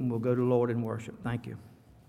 and we'll go to the Lord in worship. Thank you.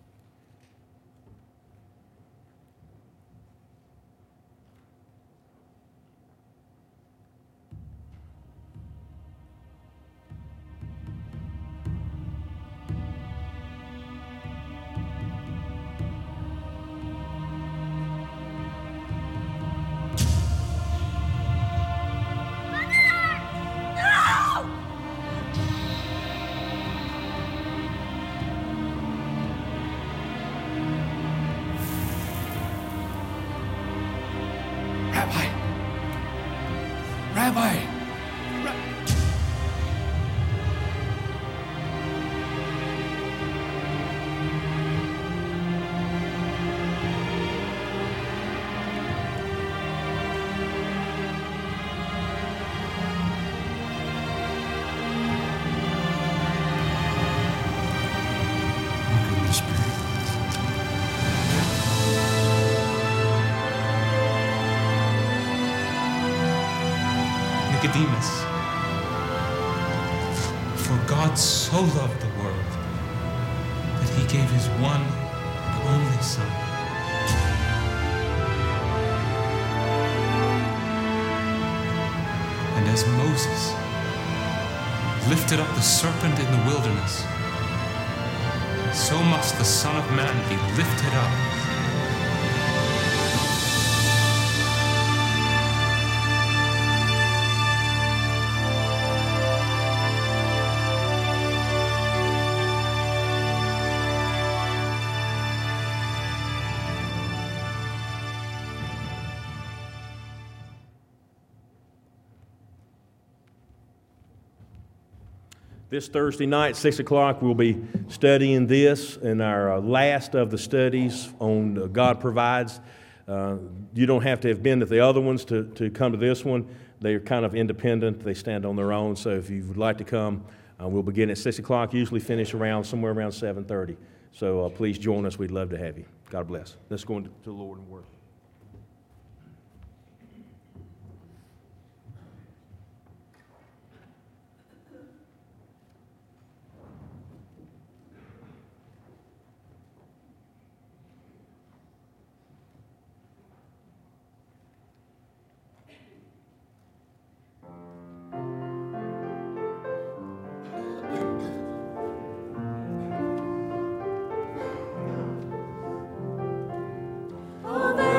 Nicodemus, for God so loved the world that he gave his one and only Son. And as Moses lifted up the serpent in the wilderness, so must the Son of Man be lifted up, This Thursday night, 6 o'clock, we'll be studying this in our last of the studies on God Provides. You don't have to have been to the other ones to come to this one. They're kind of independent. They stand on their own. So if you would like to come, we'll begin at 6 o'clock, usually finish somewhere around 7:30. So please join us. We'd love to have you. God bless. Let's go into the Lord and worship. Oh,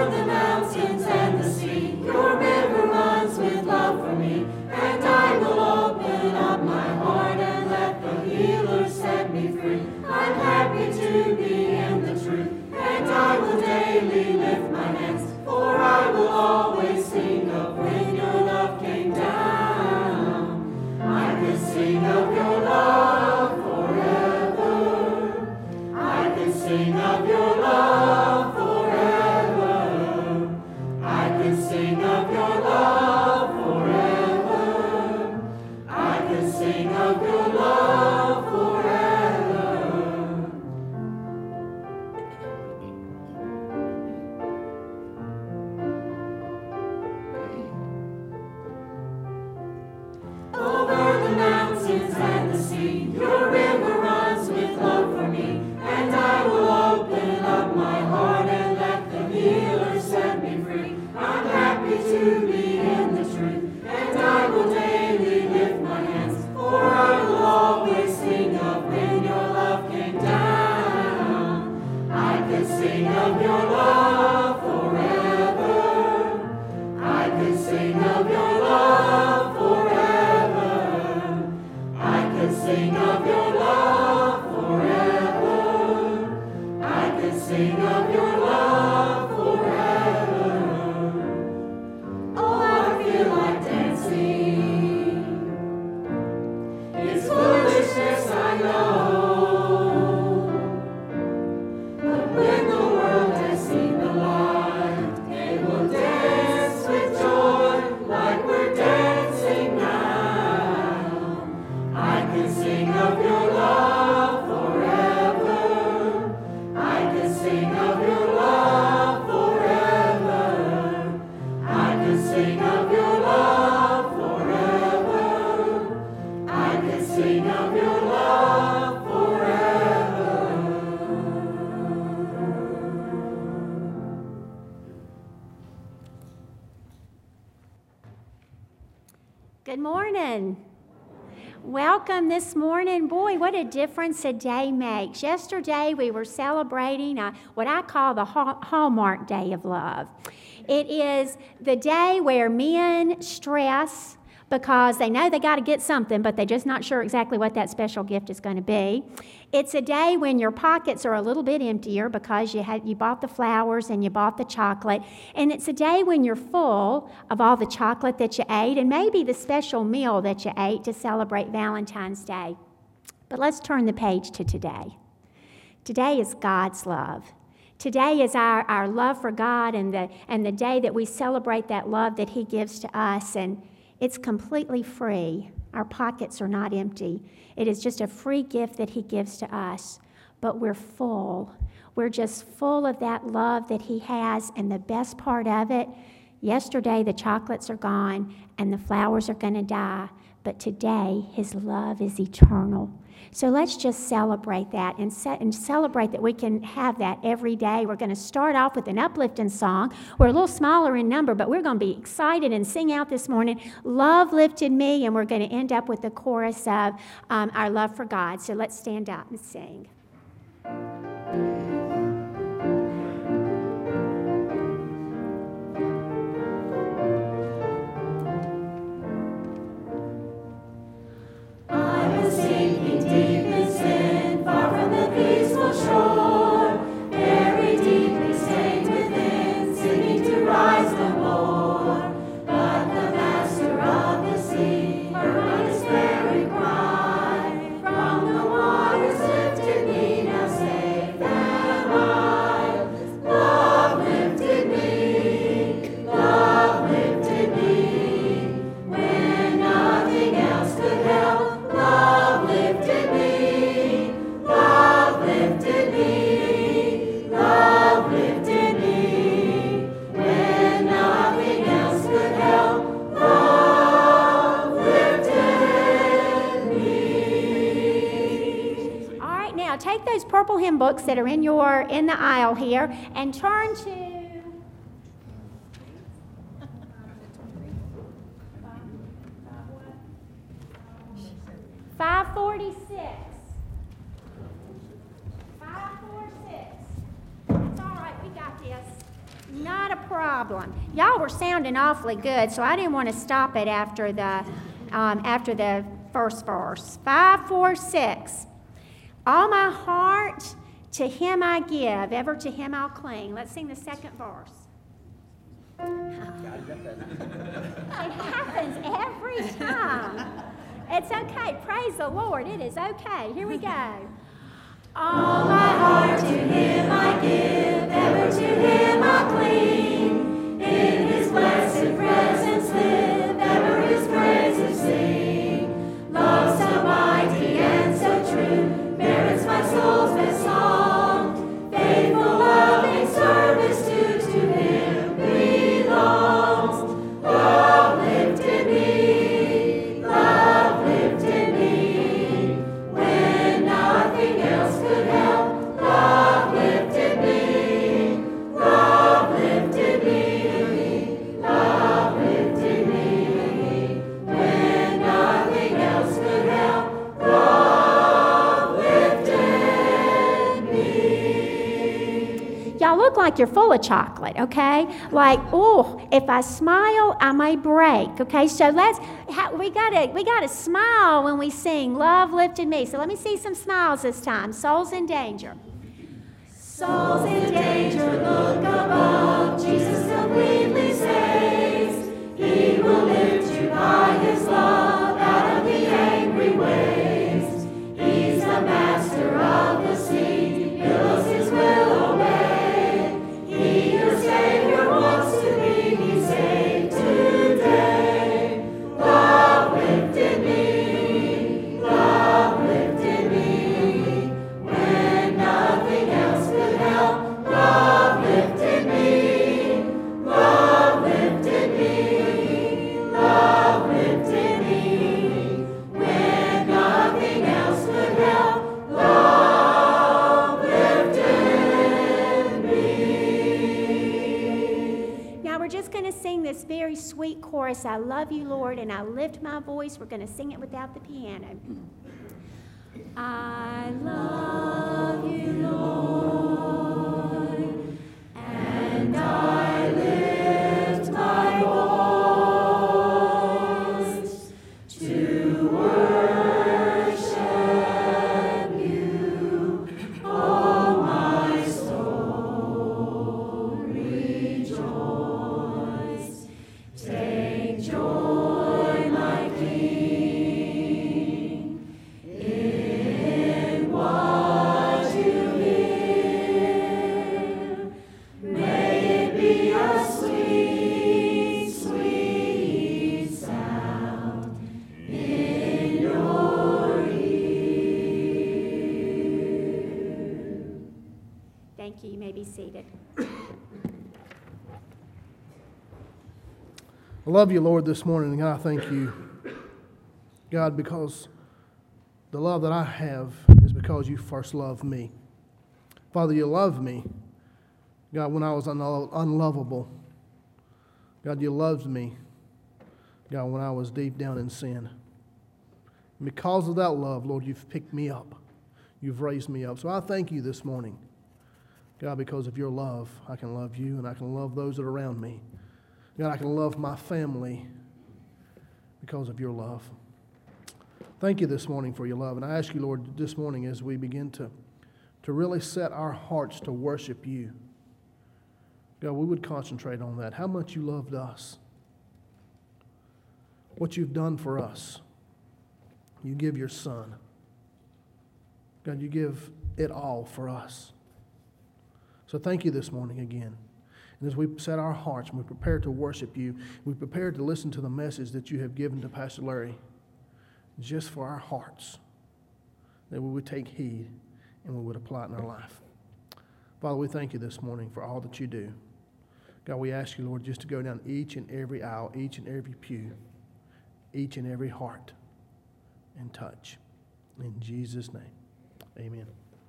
Good morning. Welcome this morning. Boy, what a difference a day makes. Yesterday we were celebrating what I call the Hallmark Day of Love. It is the day where men stress because they know they got to get something, but they're just not sure exactly what that special gift is going to be. It's a day when your pockets are a little bit emptier because you bought the flowers and you bought the chocolate. And it's a day when you're full of all the chocolate that you ate and maybe the special meal that you ate to celebrate Valentine's Day. But let's turn the page to today. Today is God's love. Today is our love for God and the day that we celebrate that love that He gives to us. And it's completely free. Our pockets are not empty. It is just a free gift that He gives to us. But we're full. We're just full of that love that He has. And the best part of it, yesterday the chocolates are gone and the flowers are going to die. But today His love is eternal. So let's just celebrate that and celebrate that we can have that every day. We're going to start off with an uplifting song. We're a little smaller in number, but we're going to be excited and sing out this morning, Love Lifted Me, and we're going to end up with the chorus of our love for God. So let's stand up and sing. Purple hymn books that are in the aisle here and turn to 546. 546. It's all right, we got this. Not a problem. Y'all were sounding awfully good, so I didn't want to stop it after the first verse. 546. All my heart to Him I give, ever to Him I'll cling. Let's sing the second verse. It happens every time. It's okay. Praise the Lord. It is okay. Here we go. All my heart to Him I give, ever to Him I cling. In His blessed presence live, ever His praises sing. Love so mighty and so true merits my soul's best song. Faithful, loving service to Him belongs. Love lifted me, love lifted me. When nothing else could help, love lifted me, love lifted me, love lifted me. When nothing else could help, love lifted me. Y'all look like you're full of chocolate, okay? Like, oh, if I smile, I may break, okay? So we gotta smile when we sing Love Lifted Me. So let me see some smiles this time. Souls in danger. Souls in danger, look above. Jesus completely saves. He will lift you by His love out of the angry waves. He's the master of the sea. He'll His will obey. He, your Savior, wants to be saved today. Love lifted me, love lifted me. When nothing else could help, love lifted me, love lifted me. this very sweet chorus, I love you, Lord, and I lift my voice. We're going to sing it without the piano. I love you, Lord, and I lift my voice to worship you, oh my soul, rejoice. Take joy, my King, in what you hear. May it be a sweet, sweet sound in your ear. Thank you. You may be seated. I love you, Lord, this morning, and God, I thank you, God, because the love that I have is because you first loved me. Father, you loved me, God, when I was unlovable. God, you loved me, God, when I was deep down in sin. And because of that love, Lord, you've picked me up. You've raised me up. So I thank you this morning, God, because of your love, I can love you and I can love those that are around me. God, I can love my family because of your love. Thank you this morning for your love. And I ask you, Lord, this morning as we begin to really set our hearts to worship you, God, we would concentrate on that. How much you loved us. What you've done for us. You give your son. God, you give it all for us. So thank you this morning again. And as we set our hearts and we prepare to worship you, we prepare to listen to the message that you have given to Pastor Larry, just for our hearts, that we would take heed and we would apply it in our life. Father, we thank you this morning for all that you do. God, we ask you, Lord, just to go down each and every aisle, each and every pew, each and every heart, and touch. In Jesus' name, amen.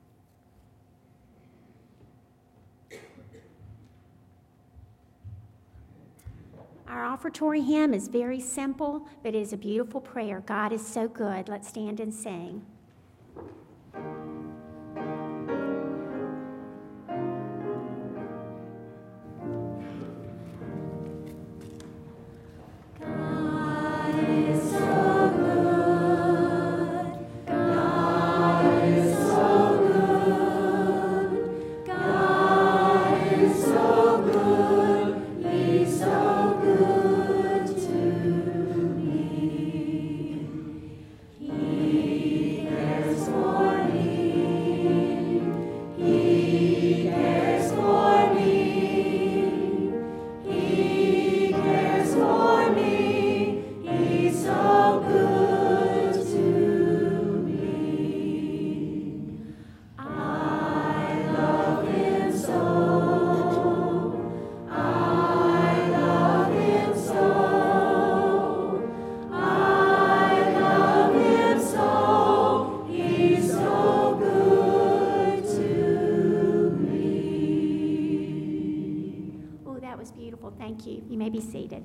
Our offertory hymn is very simple, but it is a beautiful prayer. God is so good. Let's stand and sing. Thank you. You may be seated.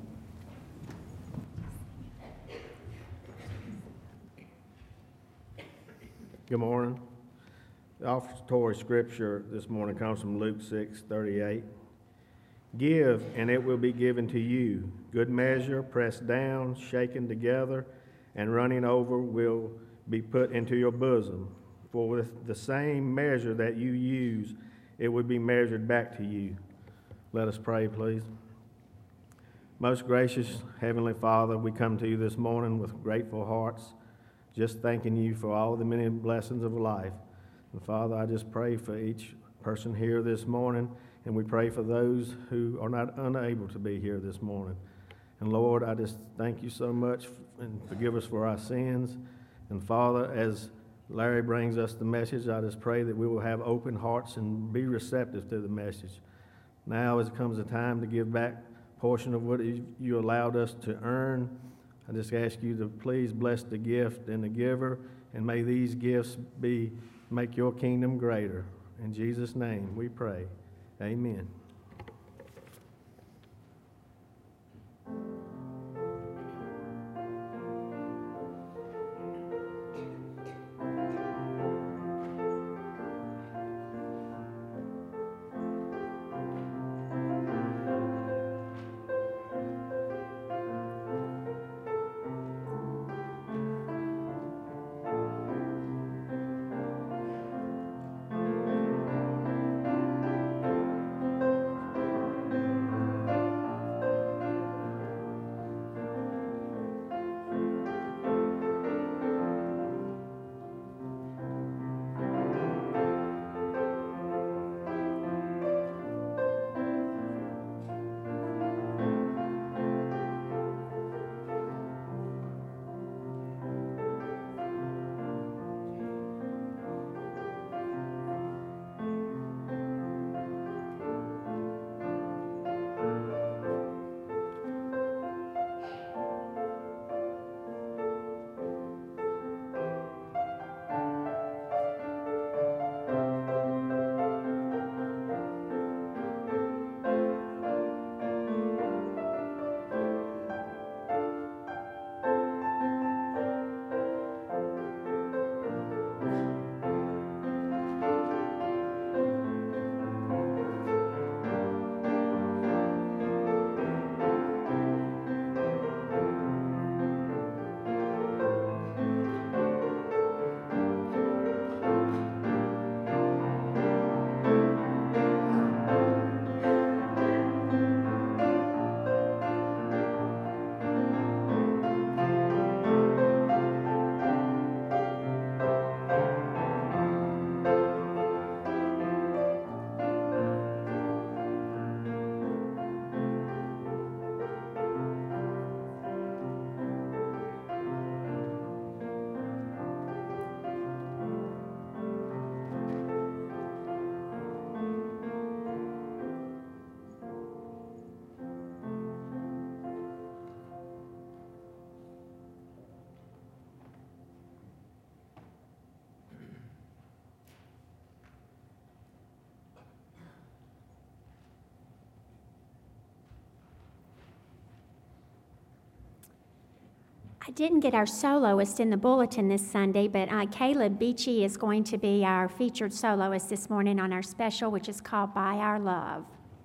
Good morning. The offertory scripture this morning comes from Luke 6:38. Give, and it will be given to you. Good measure, pressed down, shaken together, and running over will be put into your bosom. For with the same measure that you use, it will be measured back to you. Let us pray, please. Most gracious Heavenly Father, we come to you this morning with grateful hearts, just thanking you for all the many blessings of life. And Father, I just pray for each person here this morning, and we pray for those who are not unable to be here this morning. And Lord, I just thank you so much and forgive us for our sins. And Father, as Larry brings us the message, I just pray that we will have open hearts and be receptive to the message. Now, as it comes a time to give back a portion of what you allowed us to earn, I just ask you to please bless the gift and the giver, and may these gifts make your kingdom greater. In Jesus' name we pray. Amen. I didn't get our soloist in the bulletin this Sunday, but Caleb Beachy is going to be our featured soloist this morning on our special, which is called By Our Love.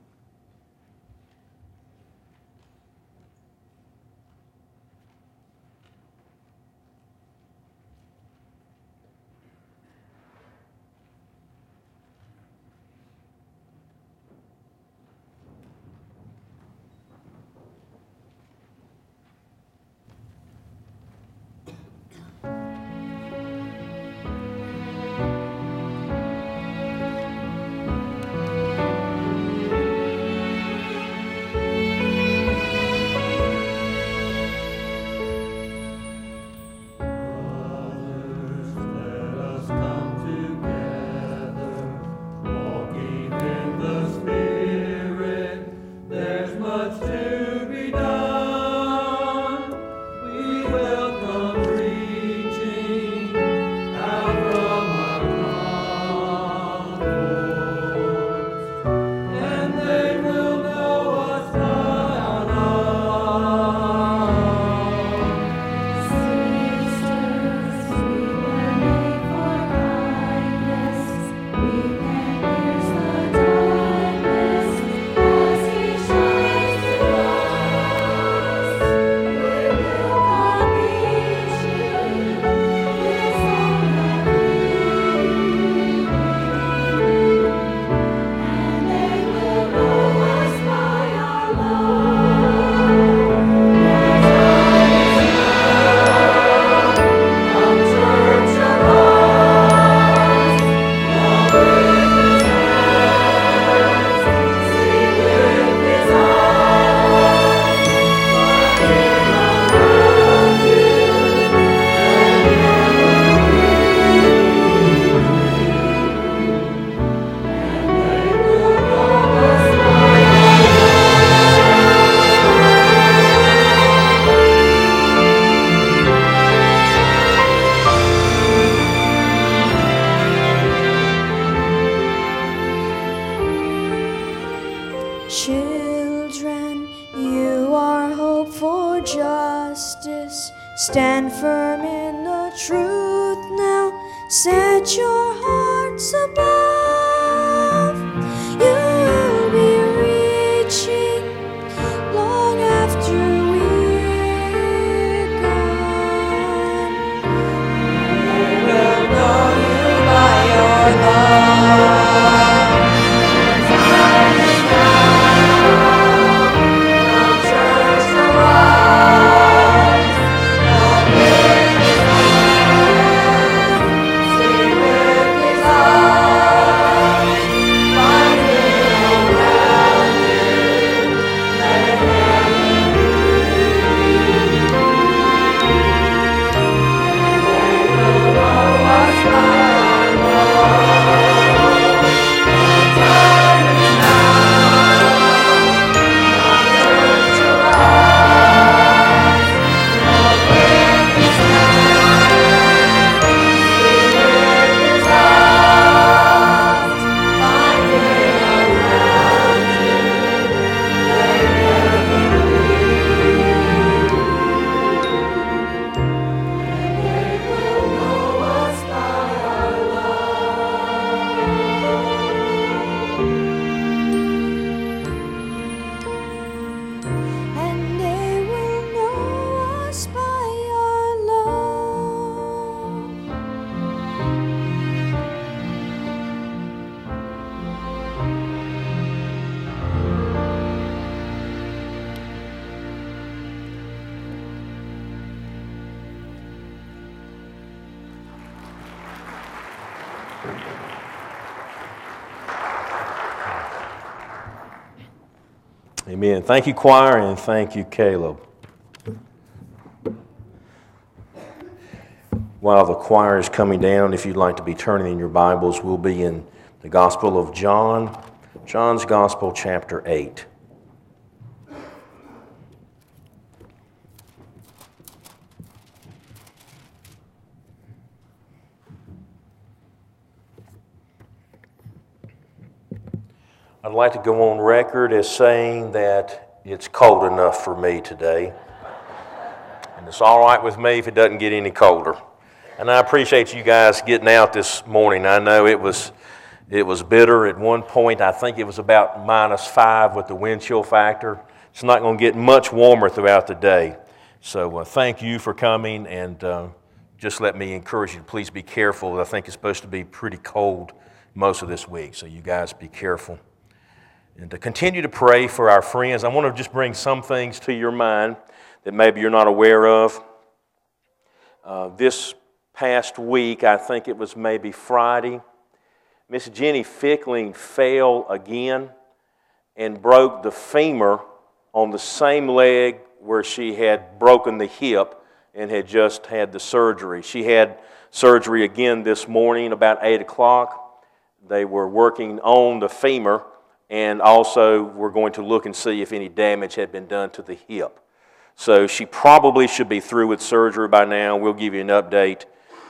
Children, you are hope for justice. Stand firm in the truth now. Set your hearts above. You'll be reaching long after we're gone. They will know you by your love. Amen. Thank you, choir, and thank you, Caleb. While the choir is coming down, if you'd like to be turning in your Bibles, we'll be in the Gospel of John, John's Gospel, chapter 8. I'd like to go on record as saying that it's cold enough for me today. And It's all right with me if it doesn't get any colder. And I appreciate you guys getting out this morning. I know it was bitter at one point. I think it was about -5 with the wind chill factor. It's not going to get much warmer throughout the day. So thank you for coming, and just let me encourage you to please be careful. I think it's supposed to be pretty cold most of this week, so you guys be careful. And to continue to pray for our friends, I want to just bring some things to your mind that maybe you're not aware of. This past week, I think it was maybe Friday, Miss Jenny Fickling fell again and broke the femur on the same leg where she had broken the hip and had just had the surgery. She had surgery again this morning about 8 o'clock. They were working on the femur, and also were going to look and see if any damage had been done to the hip. So she probably should be through with surgery by now. We'll give you an update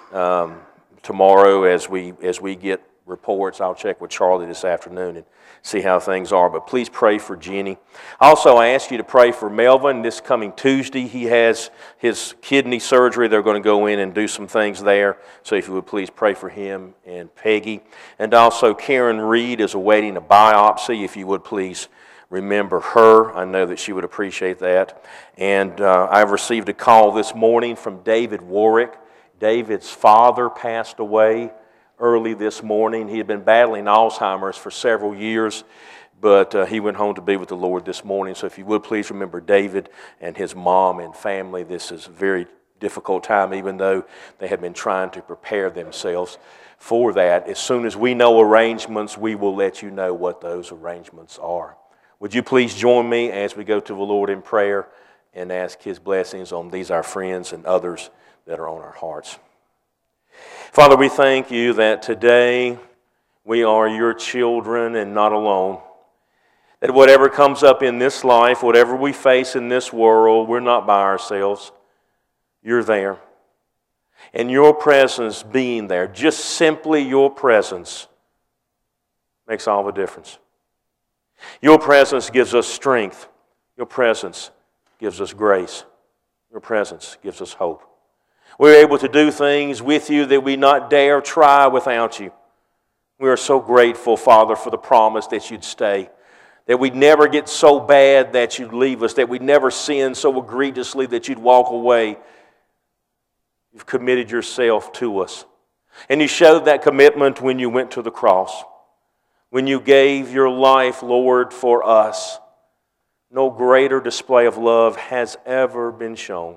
tomorrow as we get reports. I'll check with Charlie this afternoon and see how things are. But please pray for Jenny. Also, I ask you to pray for Melvin. This coming Tuesday, he has his kidney surgery. They're going to go in and do some things there. So if you would please pray for him and Peggy. And also Karen Reed is awaiting a biopsy. If you would please remember her. I know that she would appreciate that. And I've received a call this morning from David Warwick. David's father passed away early this morning. He had been battling Alzheimer's for several years, but he went home to be with the Lord this morning. So if you would please remember David and his mom and family. This is a very difficult time, even though they have been trying to prepare themselves for that. As soon as we know arrangements, we will let you know what those arrangements are. Would you please join me as we go to the Lord in prayer and ask His blessings on these our friends and others that are on our hearts. Father, we thank you that today we are your children and not alone. That whatever comes up in this life, whatever we face in this world, we're not by ourselves. You're there. And your presence being there, just simply your presence, makes all the difference. Your presence gives us strength. Your presence gives us grace. Your presence gives us hope. We're able to do things with you that we not dare try without you. We are so grateful, Father, for the promise that you'd stay, that we'd never get so bad that you'd leave us, that we'd never sin so egregiously that you'd walk away. You've committed yourself to us. And you showed that commitment when you went to the cross, when you gave your life, Lord, for us. No greater display of love has ever been shown.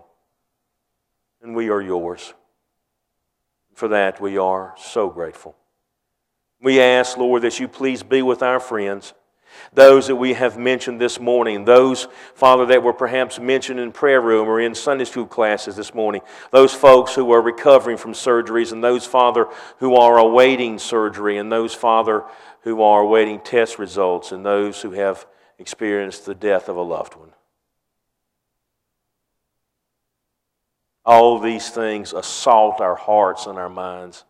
And we are yours. For that, we are so grateful. We ask, Lord, that you please be with our friends, those that we have mentioned this morning, those, Father, that were perhaps mentioned in prayer room or in Sunday school classes this morning, those folks who are recovering from surgeries, and those, Father, who are awaiting surgery, and those, Father, who are awaiting test results, and those who have experienced the death of a loved one. All these things assault our hearts and our minds.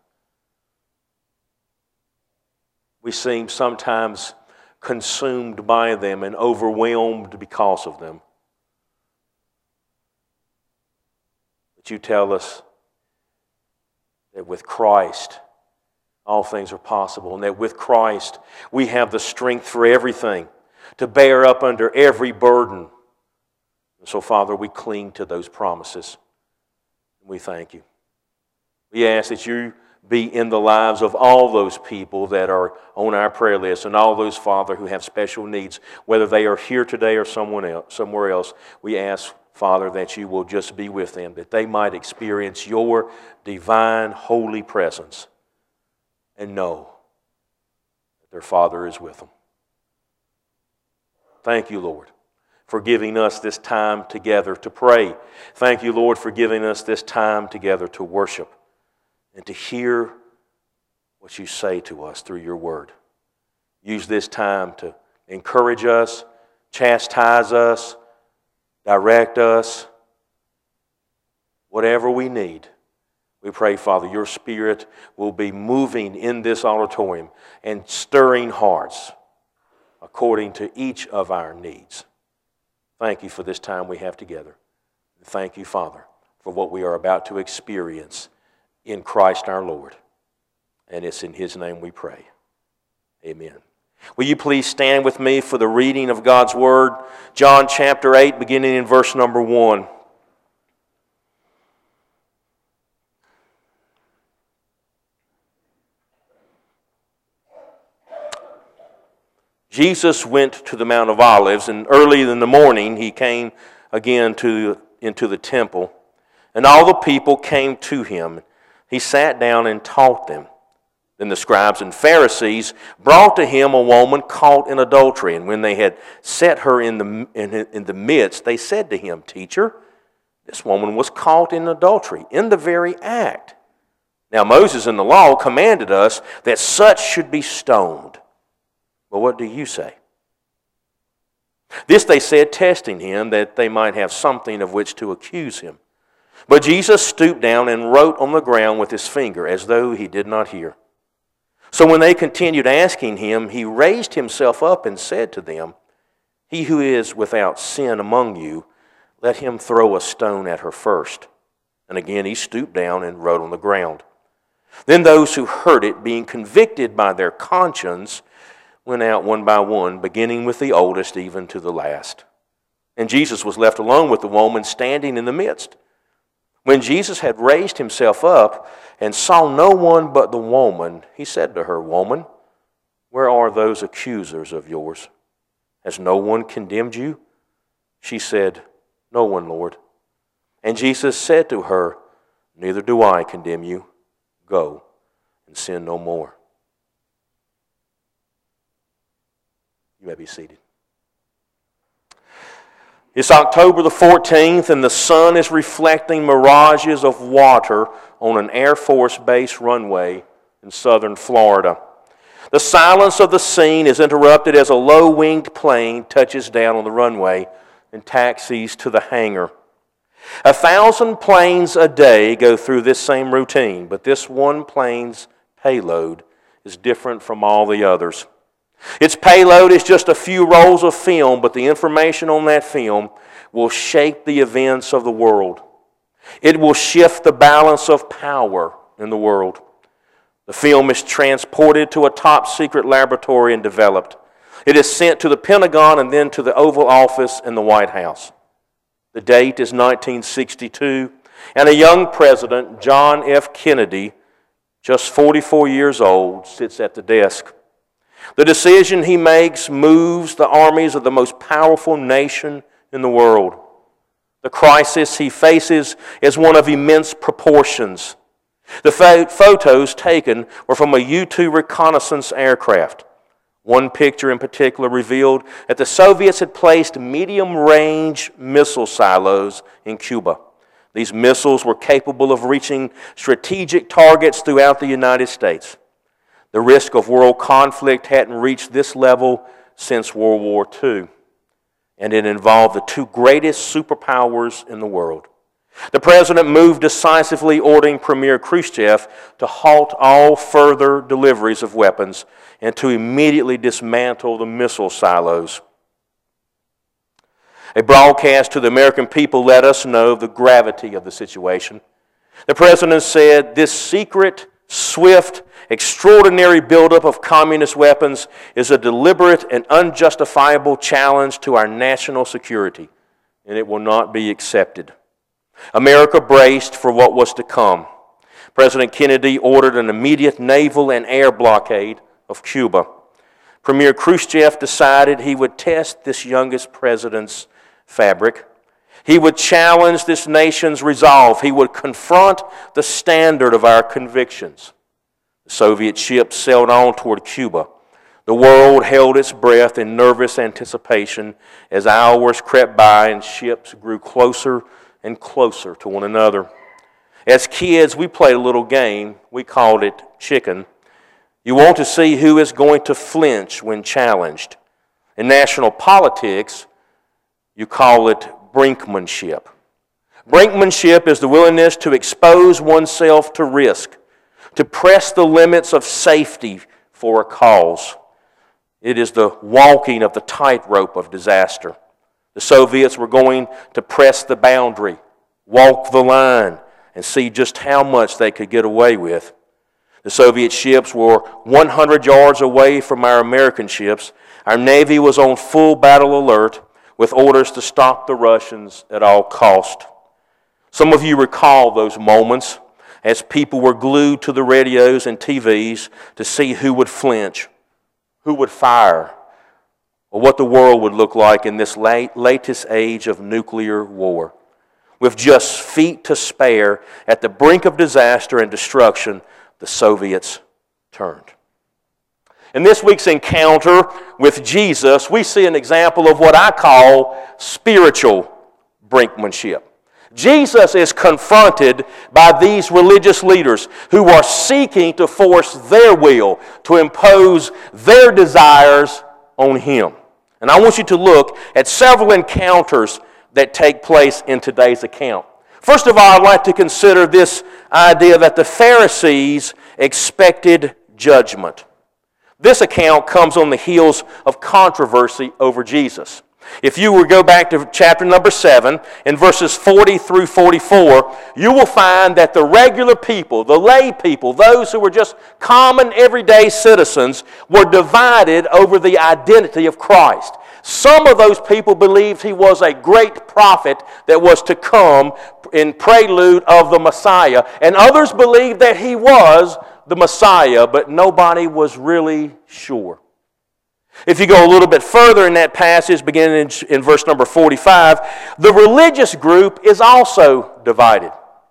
We seem sometimes consumed by them and overwhelmed because of them. But you tell us that with Christ, all things are possible, and that with Christ, we have the strength for everything, to bear up under every burden. And so, Father, we cling to those promises. We thank you. We ask that you be in the lives of all those people that are on our prayer list, and all those, Father, who have special needs, whether they are here today or somewhere else. We ask, Father, that you will just be with them, that they might experience your divine, holy presence and know that their Father is with them. Thank you, Lord, for giving us this time together to pray. Thank you, Lord, for giving us this time together to worship and to hear what you say to us through your word. Use this time to encourage us, chastise us, direct us, whatever we need. We pray, Father, your Spirit will be moving in this auditorium and stirring hearts according to each of our needs. Thank you for this time we have together. Thank you, Father. for what we are about to experience in Christ our Lord. And it's in His name we pray. Amen. Will you please stand with me for the reading of God's Word? John chapter 8, beginning in verse number 1. Jesus went to the Mount of Olives, and early in the morning he came again into the temple, and all the people came to him. He sat down and taught them. Then the scribes and Pharisees brought to him a woman caught in adultery, and when they had set her in the midst, they said to him, "Teacher, this woman was caught in adultery, in the very act. Now Moses in the law commanded us that such should be stoned. But what do you say?" This they said, testing him, that they might have something of which to accuse him. But Jesus stooped down and wrote on the ground with his finger, as though he did not hear. So when they continued asking him, he raised himself up and said to them, "He who is without sin among you, let him throw a stone at her first." And again he stooped down and wrote on the ground. Then those who heard it, being convicted by their conscience, went out one by one, beginning with the oldest even to the last. And Jesus was left alone with the woman standing in the midst. When Jesus had raised himself up and saw no one but the woman, he said to her, "Woman, where are those accusers of yours? Has no one condemned you?" She said, "No one, Lord." And Jesus said to her, "Neither do I condemn you. Go and sin no more." You may be seated. It's October the 14th, and the sun is reflecting mirages of water on an Air Force Base runway in southern Florida. The silence of the scene is interrupted as a low-winged plane touches down on the runway and taxis to the hangar. 1,000 planes a day go through this same routine, but this one plane's payload is different from all the others. Its payload is just a few rolls of film, but the information on that film will shape the events of the world. It will shift the balance of power in the world. The film is transported to a top-secret laboratory and developed. It is sent to the Pentagon and then to the Oval Office in the White House. The date is 1962, and a young president, John F. Kennedy, just 44 years old, sits at the desk. The decision he makes moves the armies of the most powerful nation in the world. The crisis he faces is one of immense proportions. The photos taken were from a U-2 reconnaissance aircraft. One picture in particular revealed that the Soviets had placed medium-range missile silos in Cuba. These missiles were capable of reaching strategic targets throughout the United States. The risk of world conflict hadn't reached this level since World War II, and it involved the two greatest superpowers in the world. The president moved decisively, ordering Premier Khrushchev to halt all further deliveries of weapons and to immediately dismantle the missile silos. A broadcast to the American people let us know the gravity of the situation. The president said, "This secret, swift, extraordinary buildup of communist weapons is a deliberate and unjustifiable challenge to our national security, and it will not be accepted." America braced for what was to come. President Kennedy ordered an immediate naval and air blockade of Cuba. Premier Khrushchev decided he would test this youngest president's fabric. He would challenge this nation's resolve. He would confront the standard of our convictions. The Soviet ships sailed on toward Cuba. The world held its breath in nervous anticipation as hours crept by and ships grew closer and closer to one another. As kids, we played a little game. We called it chicken. You want to see who is going to flinch when challenged. In national politics, you call it brinkmanship. Brinkmanship is the willingness to expose oneself to risk, to press the limits of safety for a cause. It is the walking of the tightrope of disaster. The Soviets were going to press the boundary. walk the line and see just how much they could get away with. The Soviet ships were 100 yards away from our American ships. Our Navy was on full battle alert with orders to stop the Russians at all cost. Some of you recall those moments as people were glued to the radios and TVs to see who would flinch, who would fire, or what the world would look like in this latest age of nuclear war. With just feet to spare, at the brink of disaster and destruction, the Soviets turned. In this week's encounter with Jesus, we see an example of what I call spiritual brinkmanship. Jesus is confronted by these religious leaders who are seeking to force their will, to impose their desires on him. And I want you to look at several encounters that take place in today's account. First of all, I'd like to consider this idea that the Pharisees expected judgment. This account comes on the heels of controversy over Jesus. If you will go back to chapter number 7, in verses 40 through 44, you will find that the regular people, the lay people, those who were just common everyday citizens, were divided over the identity of Christ. Some of those people believed he was a great prophet that was to come in prelude of the Messiah, and others believed that he was the Messiah, but nobody was really sure. If you go a little bit further in that passage, beginning in verse number 45, the religious group is also divided.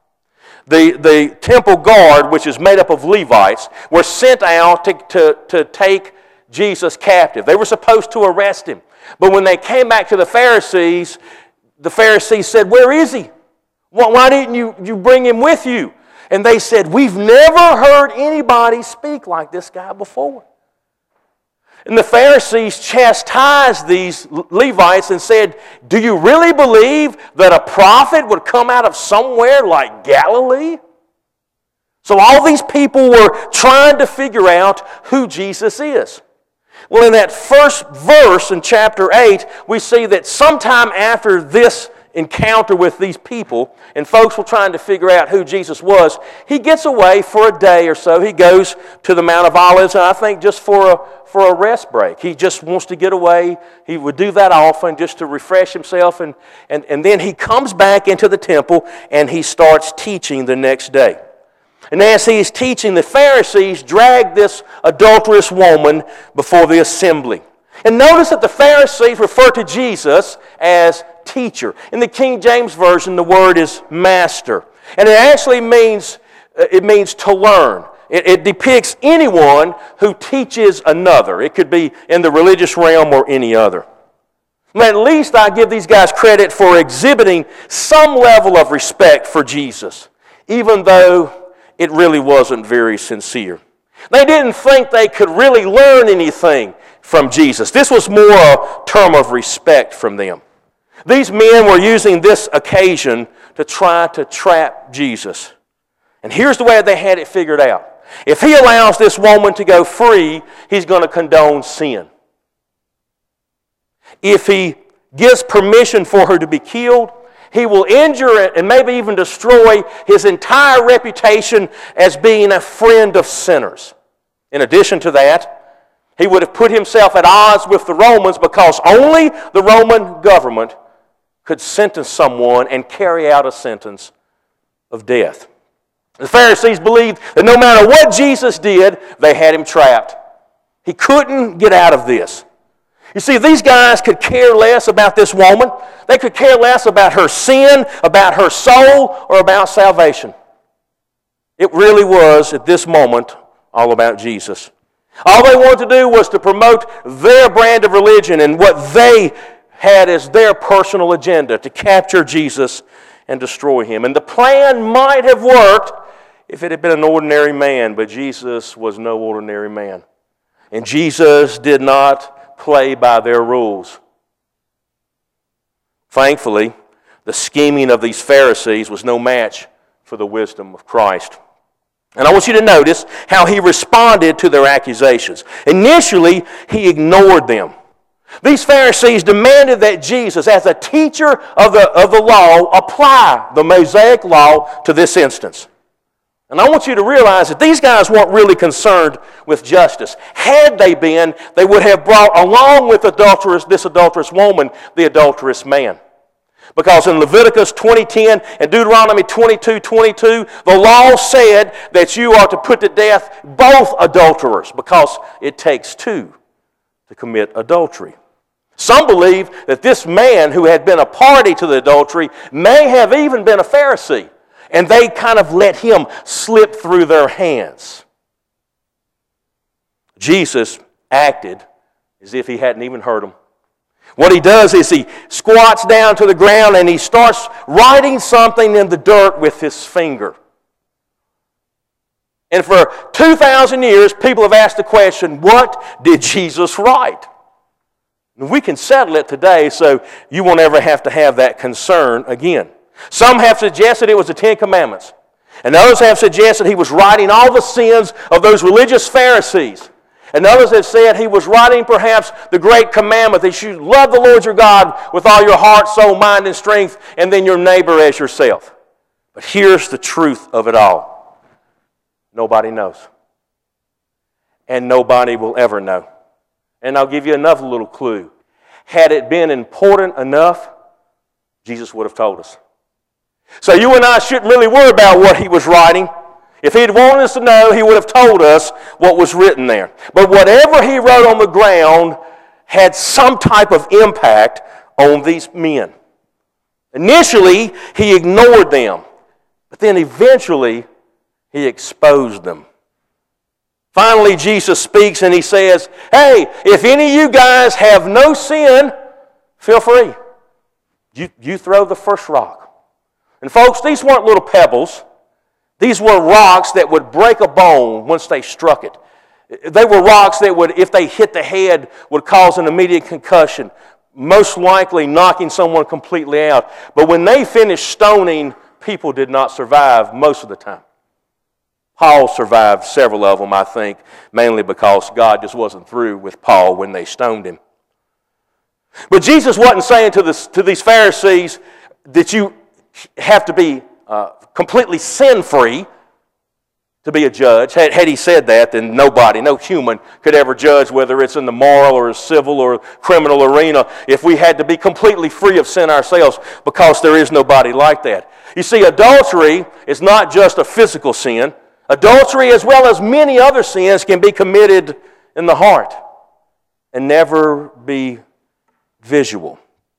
The temple guard, which is made up of Levites, were sent out to take Jesus captive. They were supposed to arrest him. But when they came back to the Pharisees said, "Where is he? Why didn't you bring him with you?" And they said, "We've never heard anybody speak like this guy before." And the Pharisees chastised these Levites and said, "Do you really believe that a prophet would come out of somewhere like Galilee?" So all these people were trying to figure out who Jesus is. Well, in that first verse in chapter 8, we see that sometime after this encounter with these people, and folks were trying to figure out who Jesus was, he gets away for a day or so. He goes to the Mount of Olives, and I think just for a rest break. He just wants to get away. He would do that often just to refresh himself, and then he comes back into the temple, and he starts teaching the next day. And as he is teaching, the Pharisees drag this adulterous woman before the assembly. And notice that the Pharisees refer to Jesus as teacher. In the King James Version, the word is master. And it actually means to learn. It depicts anyone who teaches another. It could be in the religious realm or any other. But at least I give these guys credit for exhibiting some level of respect for Jesus, even though it really wasn't very sincere. They didn't think they could really learn anything from Jesus. This was more a term of respect from them. These men were using this occasion to try to trap Jesus. And here's the way they had it figured out. If he allows this woman to go free, he's going to condone sin. If he gives permission for her to be killed, he will injure it and maybe even destroy his entire reputation as being a friend of sinners. In addition to that, he would have put himself at odds with the Romans because only the Roman government could sentence someone and carry out a sentence of death. The Pharisees believed that no matter what Jesus did, they had him trapped. He couldn't get out of this. You see, these guys could care less about this woman. They could care less about her sin, about her soul, or about salvation. It really was, at this moment, all about Jesus. All they wanted to do was to promote their brand of religion and what they had as their personal agenda, to capture Jesus and destroy him. And the plan might have worked if it had been an ordinary man, but Jesus was no ordinary man. And Jesus did not play by their rules. Thankfully, the scheming of these Pharisees was no match for the wisdom of Christ. And I want you to notice how he responded to their accusations. Initially, he ignored them. These Pharisees demanded that Jesus, as a teacher of the law, apply the Mosaic law to this instance. And I want you to realize that these guys weren't really concerned with justice. Had they been, they would have brought along with this adulterous woman, the adulterous man. Because in Leviticus 20:10 and Deuteronomy 22:22, the law said that you are to put to death both adulterers, because it takes two to commit adultery. Some believe that this man who had been a party to the adultery may have even been a Pharisee, and they kind of let him slip through their hands. Jesus acted as if he hadn't even heard them. What he does is he squats down to the ground and he starts writing something in the dirt with his finger. And for 2,000 years, people have asked the question, what did Jesus write? And we can settle it today so you won't ever have to have that concern again. Some have suggested it was the Ten Commandments. And others have suggested he was writing all the sins of those religious Pharisees. And others have said he was writing perhaps the great commandment that you should love the Lord your God with all your heart, soul, mind, and strength, and then your neighbor as yourself. But here's the truth of it all. Nobody knows. And nobody will ever know. And I'll give you another little clue. Had it been important enough, Jesus would have told us. So you and I shouldn't really worry about what he was writing. If he'd wanted us to know, he would have told us what was written there. But whatever he wrote on the ground had some type of impact on these men. Initially, he ignored them. But then eventually, he exposed them. Finally, Jesus speaks and he says, hey, if any of you guys have no sin, feel free. You throw the first rock. And folks, these weren't little pebbles. These were rocks that would break a bone once they struck it. They were rocks that would, if they hit the head, would cause an immediate concussion, most likely knocking someone completely out. But when they finished stoning, people did not survive most of the time. Paul survived several of them, I think, mainly because God just wasn't through with Paul when they stoned him. But Jesus wasn't saying to these Pharisees that you have to be completely sin-free to be a judge. Had he said that, then nobody, no human could ever judge whether it's in the moral or civil or criminal arena if we had to be completely free of sin ourselves, because there is nobody like that. You see, adultery is not just a physical sin. Adultery, as well as many other sins, can be committed in the heart and never be visual.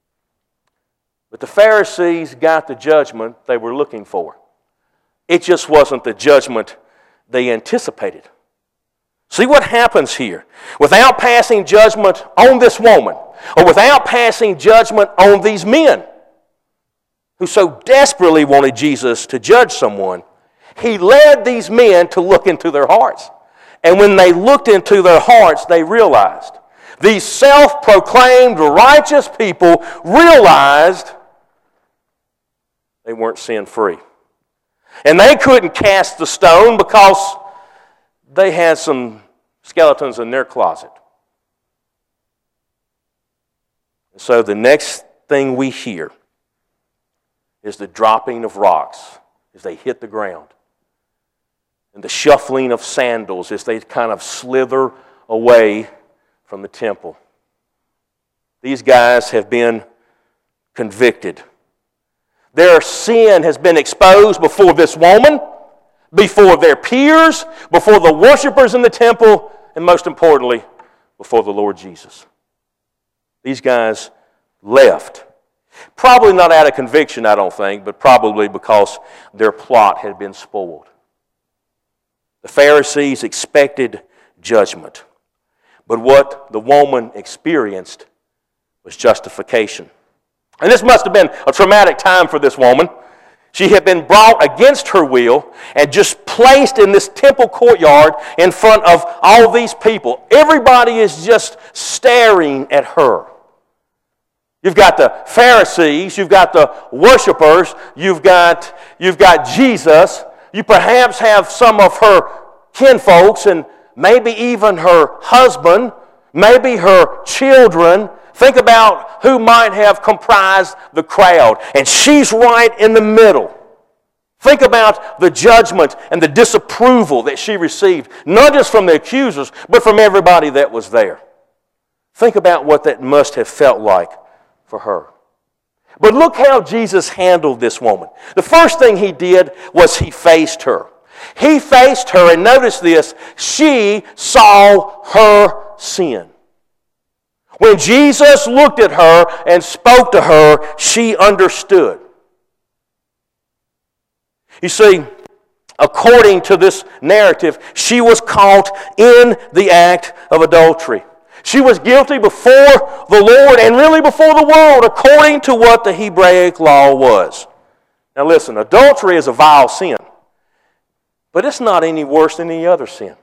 But the Pharisees got the judgment they were looking for. It just wasn't the judgment they anticipated. See what happens here. Without passing judgment on this woman, or without passing judgment on these men who so desperately wanted Jesus to judge someone, he led these men to look into their hearts. And when they looked into their hearts, they realized, these self-proclaimed righteous people realized they weren't sin-free. And they couldn't cast the stone because they had some skeletons in their closet. So the next thing we hear is the dropping of rocks as they hit the ground, and the shuffling of sandals as they kind of slither away from the temple. These guys have been convicted. Their sin has been exposed before this woman, before their peers, before the worshipers in the temple, and most importantly, before the Lord Jesus. These guys left. Probably not out of conviction, I don't think, but probably because their plot had been spoiled. The Pharisees expected judgment, but what the woman experienced was justification. And this must have been a traumatic time for this woman. She had been brought against her will and just placed in this temple courtyard in front of all these people. Everybody is just staring at her. You've got the Pharisees, you've got the worshipers, you've got Jesus. You perhaps have some of her kinfolks and maybe even her husband, maybe her children, Think about who might have comprised the crowd, and she's right in the middle. Think about the judgment and the disapproval that she received, not just from the accusers, but from everybody that was there. Think about what that must have felt like for her. But look how Jesus handled this woman. The first thing he did was he faced her. He faced her, and notice this, she saw her sin. When Jesus looked at her and spoke to her, she understood. You see, according to this narrative, she was caught in the act of adultery. She was guilty before the Lord and really before the world, according to what the Hebraic law was. Now listen, adultery is a vile sin, but it's not any worse than any other sin.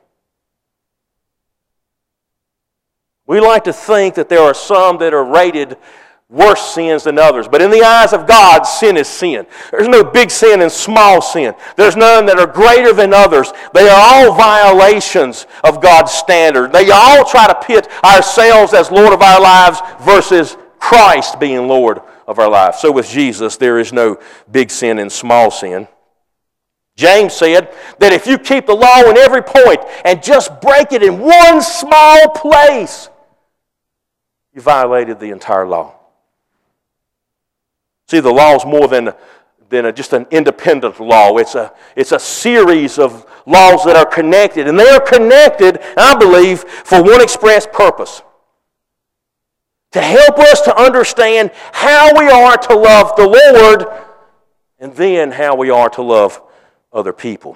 We like to think that there are some that are rated worse sins than others. But in the eyes of God, sin is sin. There's no big sin and small sin. There's none that are greater than others. They are all violations of God's standard. They all try to pit ourselves as Lord of our lives versus Christ being Lord of our lives. So with Jesus, there is no big sin and small sin. James said that if you keep the law in every point and just break it in one small place, you violated the entire law. See, the law is more than just an independent law. It's a series of laws that are connected. And they are connected, I believe, for one express purpose. To help us to understand how we are to love the Lord and then how we are to love other people.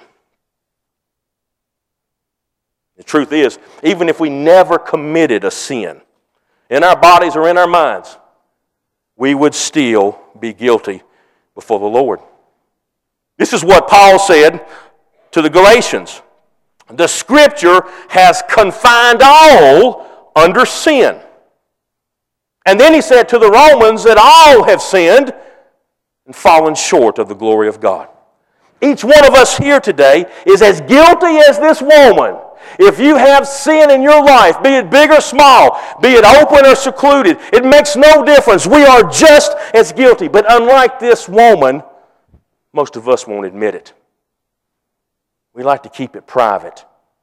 The truth is, even if we never committed a sin in our bodies or in our minds, we would still be guilty before the Lord. This is what Paul said to the Galatians. The Scripture has confined all under sin. And then he said to the Romans that all have sinned and fallen short of the glory of God. Each one of us here today is as guilty as this woman. If you have sin in your life, be it big or small, be it open or secluded, it makes no difference. We are just as guilty. But unlike this woman, most of us won't admit it. We like to keep it private.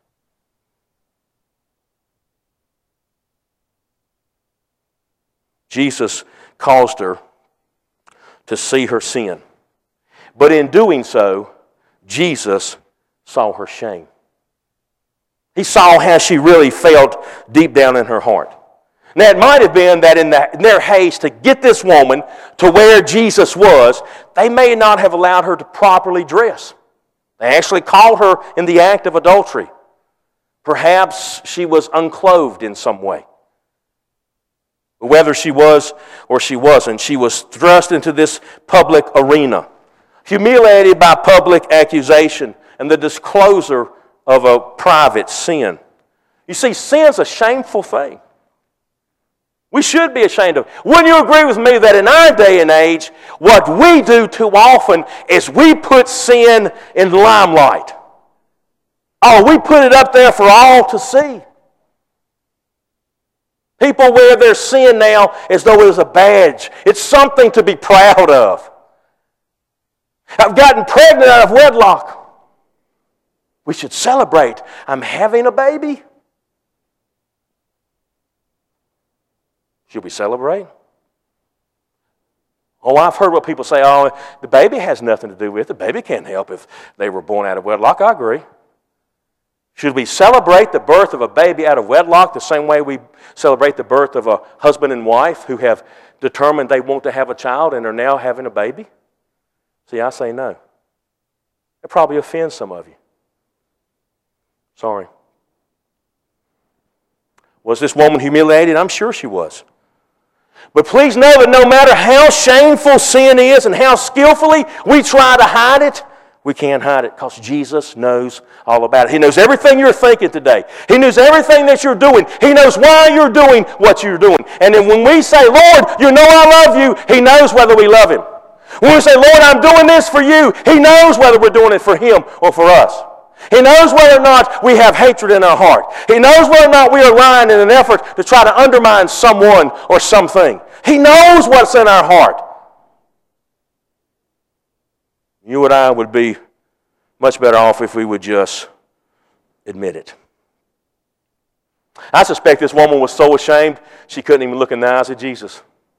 Jesus caused her to see her sin. But in doing so, Jesus saw her shame. He saw how she really felt deep down in her heart. Now, it might have been that in their haste to get this woman to where Jesus was, they may not have allowed her to properly dress. They actually caught her in the act of adultery. Perhaps she was unclothed in some way. Whether she was or she wasn't, she was thrust into this public arena, humiliated by public accusation and the disclosure of a private sin. You see, sin's a shameful thing. We should be ashamed of it. Wouldn't you agree with me that in our day and age, what we do too often is we put sin in the limelight? Oh, we put it up there for all to see. People wear their sin now as though it was a badge. It's something to be proud of. I've gotten pregnant out of wedlock. We should celebrate. I'm having a baby. Should we celebrate? Oh, I've heard what people say, oh, the baby has nothing to do with it. The baby can't help if they were born out of wedlock. I agree. Should we celebrate the birth of a baby out of wedlock the same way we celebrate the birth of a husband and wife who have determined they want to have a child and are now having a baby? See, I say no. It probably offends some of you. Sorry. Was this woman humiliated? I'm sure she was. But please know that no matter how shameful sin is and how skillfully we try to hide it, we can't hide it because Jesus knows all about it. He knows everything you're thinking today. He knows everything that you're doing. He knows why you're doing what you're doing. And then when we say, Lord, you know I love you, He knows whether we love Him. When we say, Lord, I'm doing this for you, He knows whether we're doing it for Him or for us. He knows whether or not we have hatred in our heart. He knows whether or not we are lying in an effort to try to undermine someone or something. He knows what's in our heart. You and I would be much better off if we would just admit it. I suspect this woman was so ashamed she couldn't even look in the eyes of Jesus.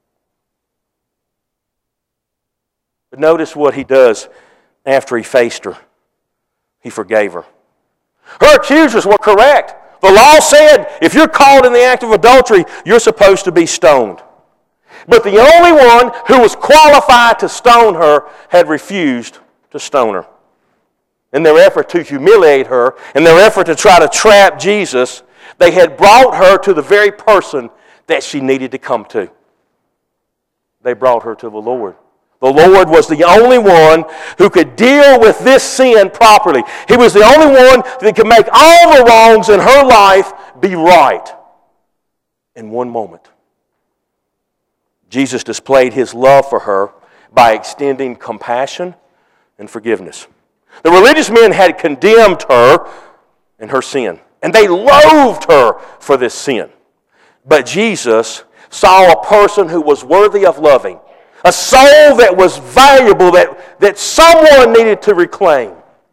But notice what he does after he faced her. He forgave her. Her accusers were correct. The law said if you're caught in the act of adultery, you're supposed to be stoned. But the only one who was qualified to stone her had refused to stone her. In their effort to humiliate her, in their effort to try to trap Jesus, they had brought her to the very person that she needed to come to. They brought her to the Lord. The Lord was the only one who could deal with this sin properly. He was the only one that could make all the wrongs in her life be right in one moment. Jesus displayed his love for her by extending compassion and forgiveness. The religious men had condemned her and her sin, and they loathed her for this sin. But Jesus saw a person who was worthy of loving, a soul that was valuable, that someone needed to reclaim.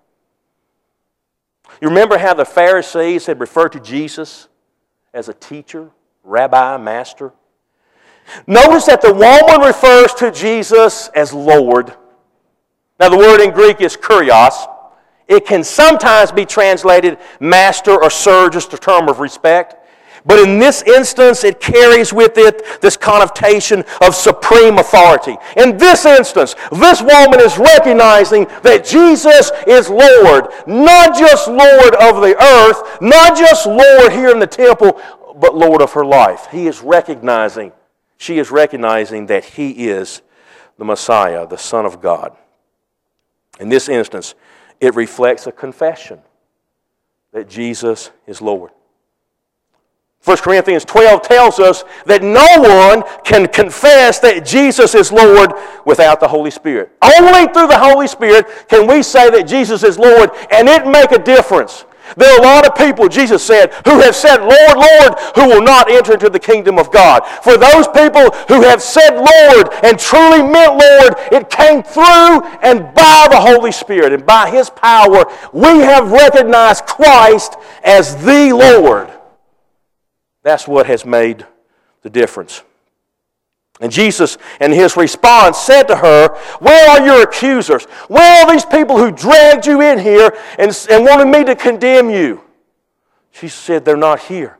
You remember how the Pharisees had referred to Jesus as a teacher, rabbi, master? Notice that the woman refers to Jesus as Lord. Now the word in Greek is kurios. It can sometimes be translated master or sir, just a term of respect. But in this instance, it carries with it this connotation of supreme authority. In this instance, this woman is recognizing that Jesus is Lord, not just Lord of the earth, not just Lord here in the temple, but Lord of her life. She is recognizing that He is the Messiah, the Son of God. In this instance, it reflects a confession that Jesus is Lord. 1 Corinthians 12 tells us that no one can confess that Jesus is Lord without the Holy Spirit. Only through the Holy Spirit can we say that Jesus is Lord, and it make a difference. There are a lot of people, Jesus said, who have said, Lord, Lord, who will not enter into the kingdom of God. For those people who have said Lord and truly meant Lord, it came through and by the Holy Spirit. And by His power, we have recognized Christ as the Lord. That's what has made the difference. And Jesus, in His response, said to her, where are your accusers? Where are these people who dragged you in here and wanted me to condemn you? She said, they're not here.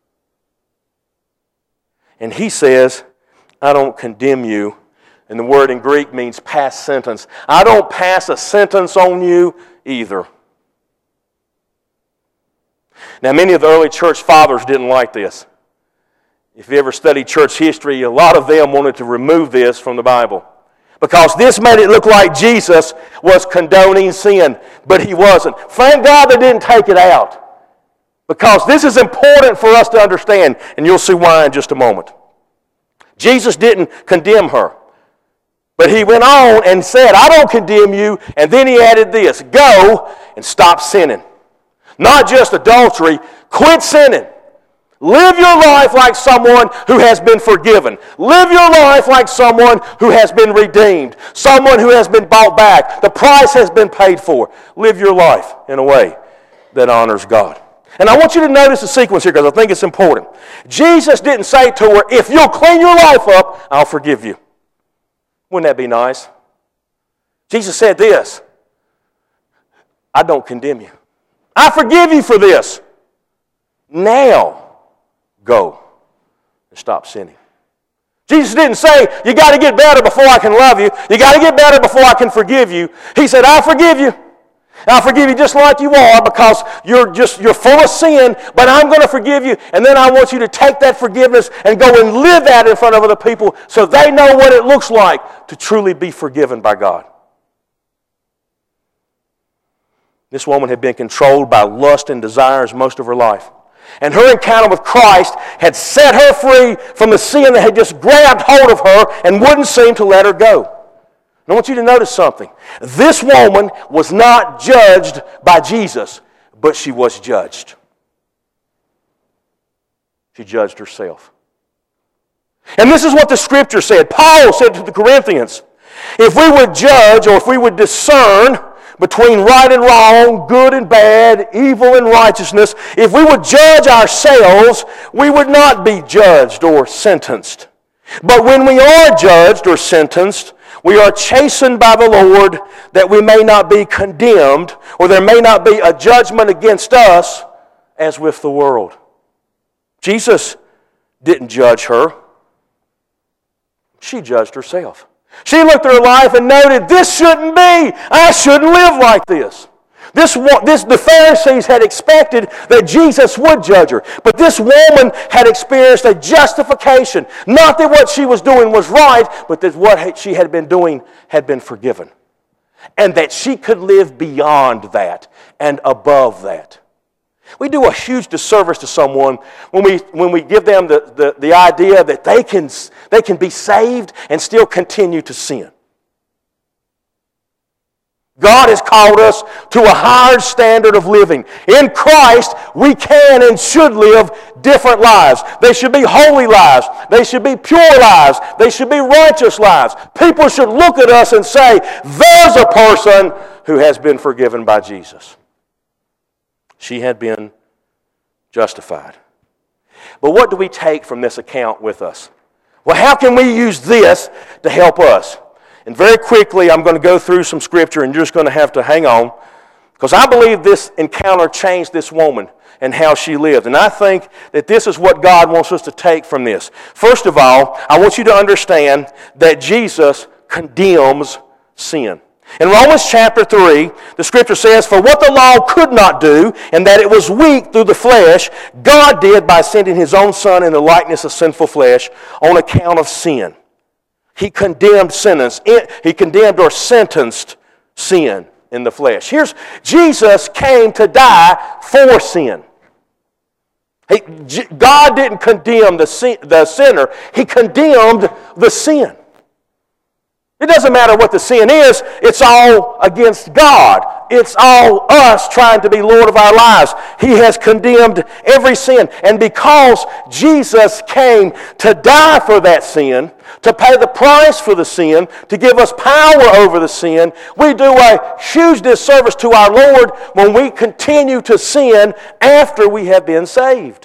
And He says, I don't condemn you. And the word in Greek means past sentence. I don't pass a sentence on you either. Now, many of the early church fathers didn't like this. If you ever studied church history, a lot of them wanted to remove this from the Bible, because this made it look like Jesus was condoning sin, but He wasn't. Thank God they didn't take it out, because this is important for us to understand, and you'll see why in just a moment. Jesus didn't condemn her, but He went on and said, I don't condemn you, and then He added this, go and stop sinning. Not just adultery, quit sinning. Live your life like someone who has been forgiven. Live your life like someone who has been redeemed. Someone who has been bought back. The price has been paid for. Live your life in a way that honors God. And I want you to notice the sequence here because I think it's important. Jesus didn't say to her, if you'll clean your life up, I'll forgive you. Wouldn't that be nice? Jesus said this, I don't condemn you. I forgive you for this. Now, go and stop sinning. Jesus didn't say, you got to get better before I can love you. You got to get better before I can forgive you. He said, I forgive you. I'll forgive you just like you are because you're full of sin, but I'm going to forgive you. And then I want you to take that forgiveness and go and live that in front of other people so they know what it looks like to truly be forgiven by God. This woman had been controlled by lust and desires most of her life. And her encounter with Christ had set her free from the sin that had just grabbed hold of her and wouldn't seem to let her go. And I want you to notice something. This woman was not judged by Jesus, but she was judged. She judged herself. And this is what the Scripture said. Paul said to the Corinthians, if we would judge or if we would discern between right and wrong, good and bad, evil and righteousness, if we would judge ourselves, we would not be judged or sentenced. But when we are judged or sentenced, we are chastened by the Lord that we may not be condemned, or there may not be a judgment against us as with the world. Jesus didn't judge her. She judged herself. She looked at her life and noted, this shouldn't be. I shouldn't live like this. The Pharisees had expected that Jesus would judge her. But this woman had experienced a justification. Not that what she was doing was right, but that what she had been doing had been forgiven. And that she could live beyond that and above that. We do a huge disservice to someone when we give them the idea that they can be saved and still continue to sin. God has called us to a higher standard of living. In Christ, we can and should live different lives. They should be holy lives. They should be pure lives. They should be righteous lives. People should look at us and say, there's a person who has been forgiven by Jesus. She had been justified. But what do we take from this account with us? Well, how can we use this to help us? And very quickly, I'm going to go through some scripture, and you're just going to have to hang on, because I believe this encounter changed this woman and how she lived. And I think that this is what God wants us to take from this. First of all, I want you to understand that Jesus condemns sin. In Romans chapter 3, the Scripture says, for what the law could not do, and that it was weak through the flesh, God did by sending His own Son in the likeness of sinful flesh on account of sin. He condemned He condemned or sentenced sin in the flesh. Jesus came to die for sin. God didn't condemn the sinner. He condemned the sin. It doesn't matter what the sin is. It's all against God. It's all us trying to be Lord of our lives. He has condemned every sin. And because Jesus came to die for that sin, to pay the price for the sin, to give us power over the sin, we do a huge disservice to our Lord when we continue to sin after we have been saved.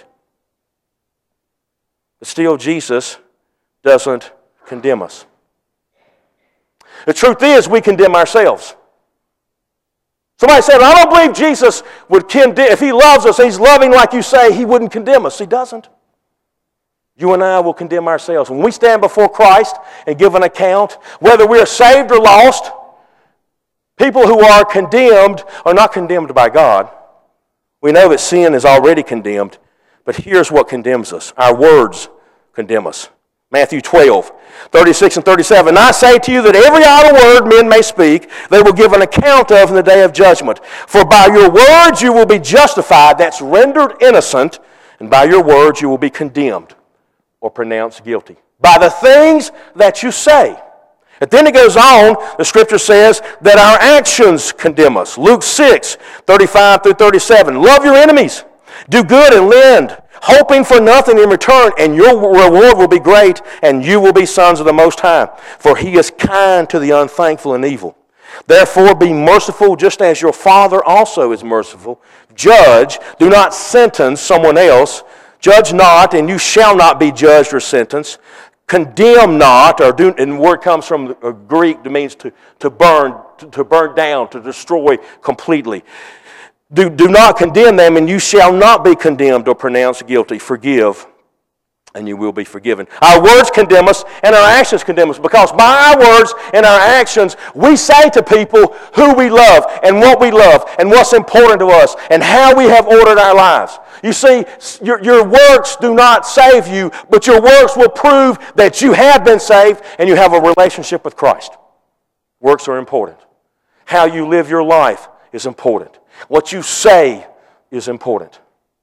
But still, Jesus doesn't condemn us. The truth is, we condemn ourselves. Somebody said, I don't believe Jesus would condemn. If He loves us, He's loving like you say, He wouldn't condemn us. He doesn't. You and I will condemn ourselves. When we stand before Christ and give an account, whether we are saved or lost, people who are condemned are not condemned by God. We know that sin is already condemned, but here's what condemns us. Our words condemn us. Matthew 12, 36 and 37. And I say to you that every idle word men may speak, they will give an account of in the day of judgment. For by your words you will be justified, that's rendered innocent, and by your words you will be condemned or pronounced guilty. By the things that you say. And then it goes on, the Scripture says that our actions condemn us. Luke 6, 35 through 37. Love your enemies. Do good and lend, hoping for nothing in return, and your reward will be great, and you will be sons of the Most High. For He is kind to the unthankful and evil. Therefore be merciful, just as your Father also is merciful. Judge, do not sentence someone else. Judge not, and you shall not be judged or sentenced. Condemn not, and the word comes from Greek that means to burn down, to destroy completely. Do not condemn them, and you shall not be condemned or pronounced guilty. Forgive, and you will be forgiven. Our words condemn us, and our actions condemn us, because by our words and our actions, we say to people who we love, and what's important to us, and how we have ordered our lives. You see, your works do not save you, but your works will prove that you have been saved, and you have a relationship with Christ. Works are important. How you live your life is important. What you say is important.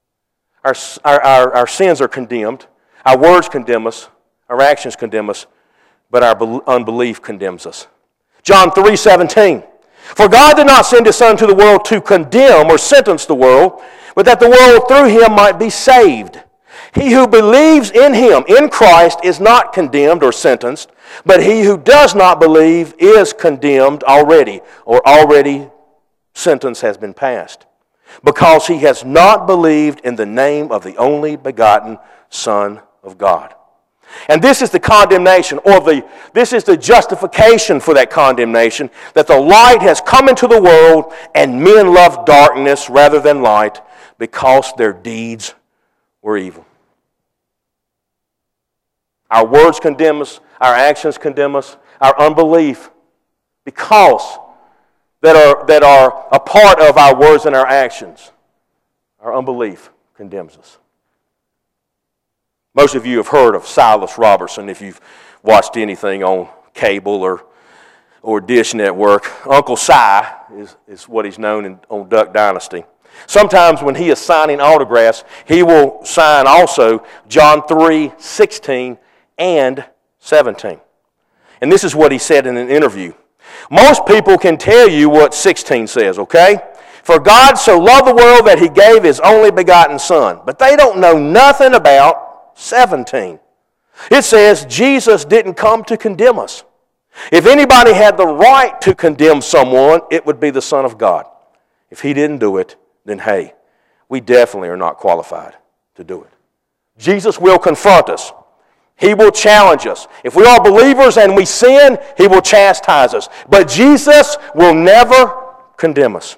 Our sins are condemned. Our words condemn us. Our actions condemn us. But our unbelief condemns us. John 3:17. For God did not send his Son to the world to condemn or sentence the world, but that the world through him might be saved. He who believes in him, in Christ, is not condemned or sentenced, but he who does not believe is condemned already, or already sentence has been passed, because he has not believed in the name of the only begotten Son of God. And this is the condemnation, or this is the justification for that condemnation, that the light has come into the world, and men love darkness rather than light, because their deeds were evil. Our words condemn us, our actions condemn us, our unbelief, because that are a part of our words and our actions, our unbelief condemns us. Most of you have heard of Silas Robertson if you've watched anything on cable or Dish Network. Uncle Si is what he's known on Duck Dynasty. Sometimes when he is signing autographs, he will sign also John 3:16 and 17. And this is what he said in an interview. Most people can tell you what 16 says, okay? For God so loved the world that he gave his only begotten Son. But they don't know nothing about 17. It says Jesus didn't come to condemn us. If anybody had the right to condemn someone, it would be the Son of God. If he didn't do it, then hey, we definitely are not qualified to do it. Jesus will confront us. He will challenge us. If we are believers and we sin, he will chastise us. But Jesus will never condemn us.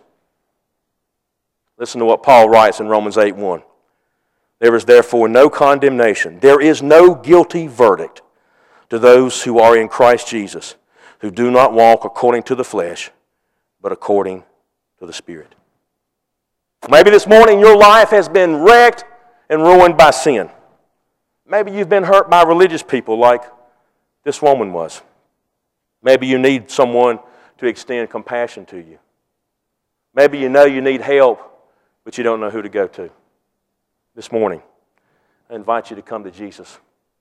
Listen to what Paul writes in Romans 8:1. There is therefore no condemnation. There is no guilty verdict to those who are in Christ Jesus, who do not walk according to the flesh, but according to the Spirit. Maybe this morning your life has been wrecked and ruined by sin. Maybe you've been hurt by religious people like this woman was. Maybe you need someone to extend compassion to you. Maybe you know you need help, but you don't know who to go to. This morning, I invite you to come to Jesus.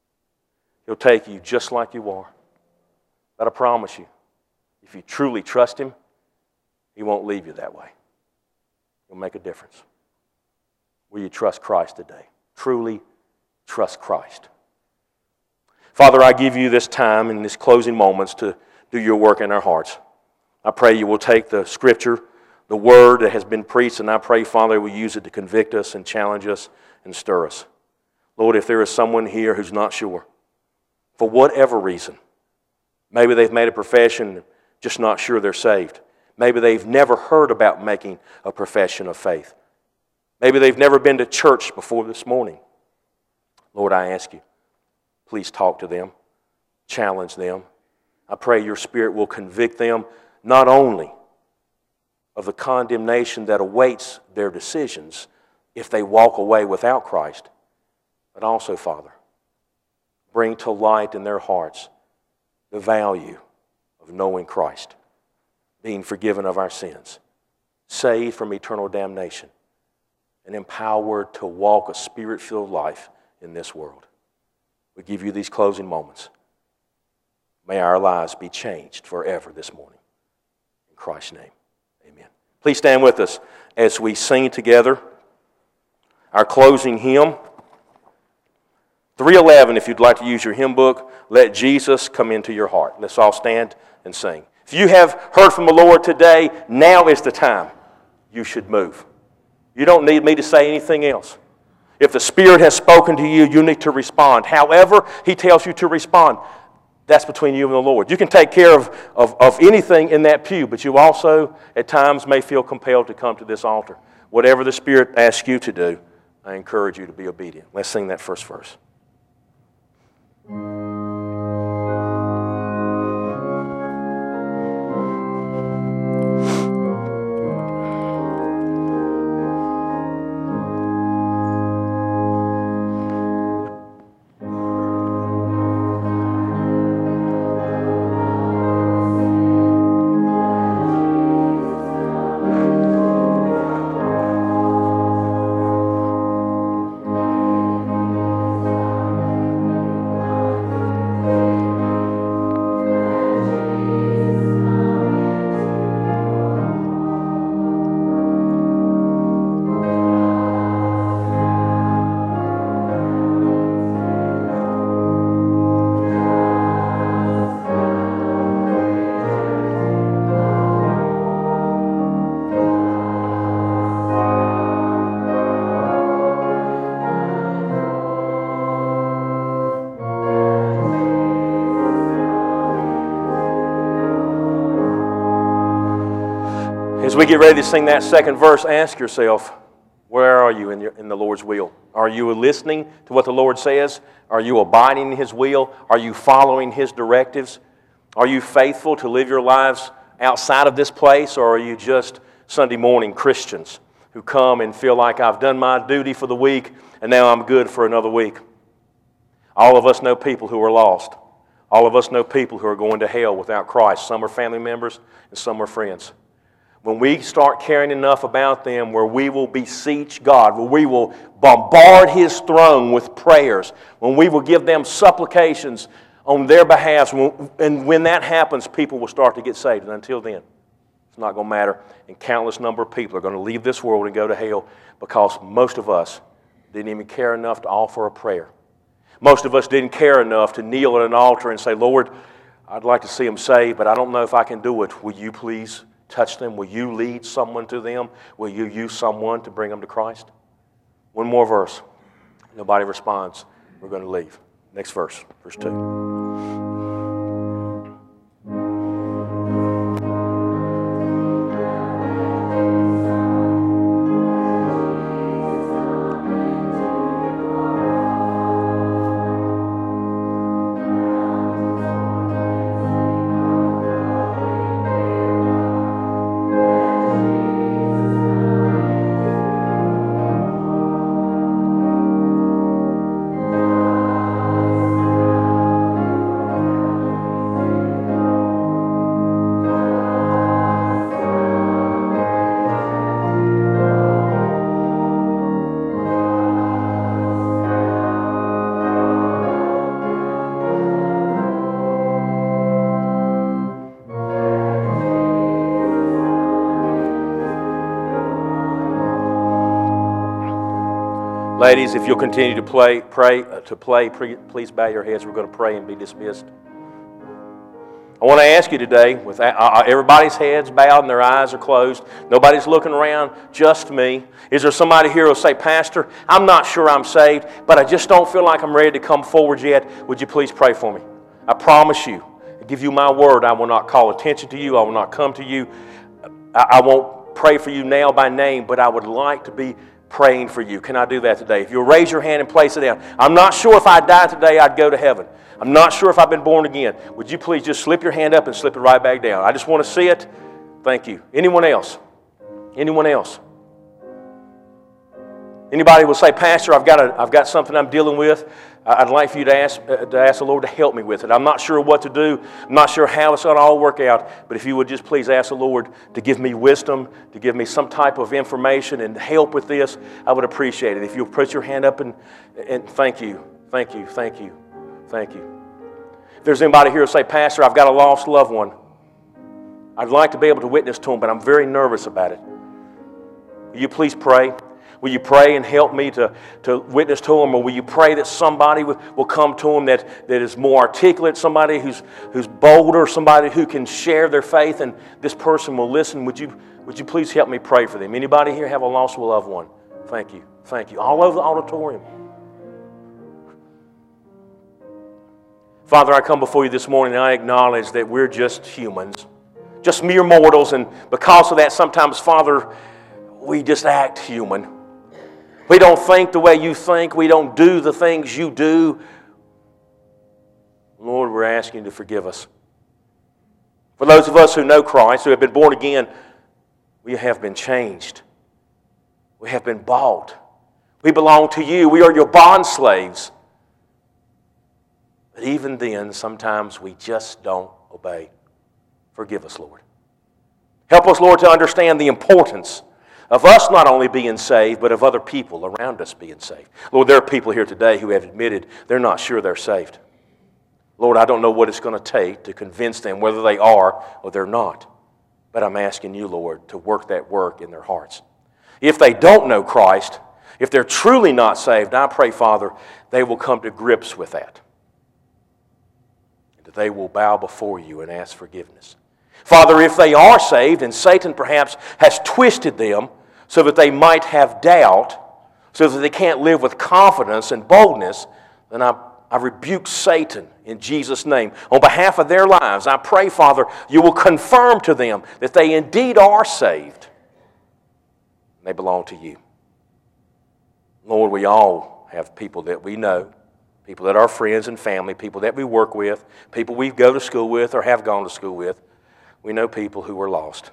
He'll take you just like you are. But I promise you, if you truly trust him, he won't leave you that way. He'll make a difference. Will you trust Christ today? Truly trust Christ. Father, I give you this time in these closing moments to do your work in our hearts. I pray you will take the Scripture, the Word that has been preached, and I pray, Father, we'll use it to convict us and challenge us and stir us. Lord, if there is someone here who's not sure, for whatever reason, maybe they've made a profession, just not sure they're saved. Maybe they've never heard about making a profession of faith. Maybe they've never been to church before this morning. Lord, I ask you, please talk to them, challenge them. I pray your Spirit will convict them not only of the condemnation that awaits their decisions if they walk away without Christ, but also, Father, bring to light in their hearts the value of knowing Christ, being forgiven of our sins, saved from eternal damnation, and empowered to walk a Spirit-filled life in this world. We give you these closing moments. May our lives be changed forever this morning. In Christ's name, amen. Please stand with us as we sing together our closing hymn. 311, if you'd like to use your hymn book, Let Jesus Come Into Your Heart. Let's all stand and sing. If you have heard from the Lord today, now is the time you should move. You don't need me to say anything else. If the Spirit has spoken to you, you need to respond. However he tells you to respond, that's between you and the Lord. You can take care of anything in that pew, but you also at times may feel compelled to come to this altar. Whatever the Spirit asks you to do, I encourage you to be obedient. Let's sing that first verse. As we get ready to sing that second verse, ask yourself, where are you in the Lord's will? Are you listening to what the Lord says? Are you abiding in His will? Are you following His directives? Are you faithful to live your lives outside of this place, or are you just Sunday morning Christians who come and feel like I've done my duty for the week and now I'm good for another week? All of us know people who are lost. All of us know people who are going to hell without Christ. Some are family members and some are friends. When we start caring enough about them, where we will beseech God, where we will bombard His throne with prayers, when we will give them supplications on their behalf, and when that happens, people will start to get saved. And until then, it's not going to matter. And countless number of people are going to leave this world and go to hell because most of us didn't even care enough to offer a prayer. Most of us didn't care enough to kneel at an altar and say, Lord, I'd like to see them saved, but I don't know if I can do it. Will you please touch them? Will you lead someone to them? Will you use someone to bring them to Christ? One more verse. Nobody responds. We're going to leave. Next verse, verse 2. Ladies, if you'll continue to pray, please bow your heads. We're going to pray and be dismissed. I want to ask you today, with everybody's heads bowed and their eyes are closed, nobody's looking around, just me. Is there somebody here who will say, Pastor, I'm not sure I'm saved, but I just don't feel like I'm ready to come forward yet. Would you please pray for me? I promise you, I give you my word, I will not call attention to you. I will not come to you. I won't pray for you now by name, but I would like to be praying for you. Can I do that today? If you'll raise your hand and place it down. I'm not sure if I died today, I'd go to heaven. I'm not sure if I've been born again. Would you please just slip your hand up and slip it right back down? I just want to see it. Thank you. Anyone else? Anyone else? Anybody will say, Pastor, I've got something I'm dealing with. I'd like for you to ask the Lord to help me with it. I'm not sure what to do. I'm not sure how it's going to all work out. But if you would just please ask the Lord to give me wisdom, to give me some type of information and help with this, I would appreciate it. If you'll put your hand up and thank you, thank you, thank you, thank you. If there's anybody here who say, Pastor, I've got a lost loved one. I'd like to be able to witness to him, but I'm very nervous about it. Will you please pray? Will you pray and help me to witness to them? Or will you pray that somebody will come to them that is more articulate, somebody who's bolder, somebody who can share their faith, and this person will listen? Would you please help me pray for them? Anybody here have a lost loved one? Thank you. Thank you. All over the auditorium. Father, I come before you this morning and I acknowledge that we're just humans, just mere mortals, and because of that, sometimes, Father, we just act human. We don't think the way you think. We don't do the things you do. Lord, we're asking you to forgive us. For those of us who know Christ, who have been born again, we have been changed. We have been bought. We belong to you. We are your bond slaves. But even then, sometimes we just don't obey. Forgive us, Lord. Help us, Lord, to understand the importance of us not only being saved, but of other people around us being saved. Lord, there are people here today who have admitted they're not sure they're saved. Lord, I don't know what it's going to take to convince them whether they are or they're not. But I'm asking you, Lord, to work that work in their hearts. If they don't know Christ, if they're truly not saved, I pray, Father, they will come to grips with that. That they will bow before you and ask forgiveness. Father, if they are saved and Satan perhaps has twisted them so that they might have doubt, so that they can't live with confidence and boldness, then I I rebuke Satan in Jesus' name. On behalf of their lives, I pray, Father, you will confirm to them that they indeed are saved. They belong to you. Lord, we all have people that we know, people that are friends and family, people that we work with, people we go to school with or have gone to school with. We know people who are lost.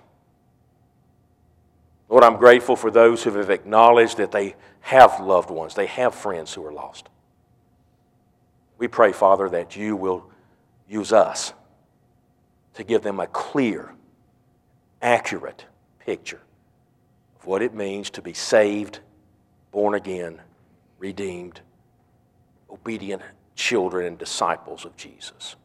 Lord, I'm grateful for those who have acknowledged that they have loved ones, they have friends who are lost. We pray, Father, that you will use us to give them a clear, accurate picture of what it means to be saved, born again, redeemed, obedient children and disciples of Jesus.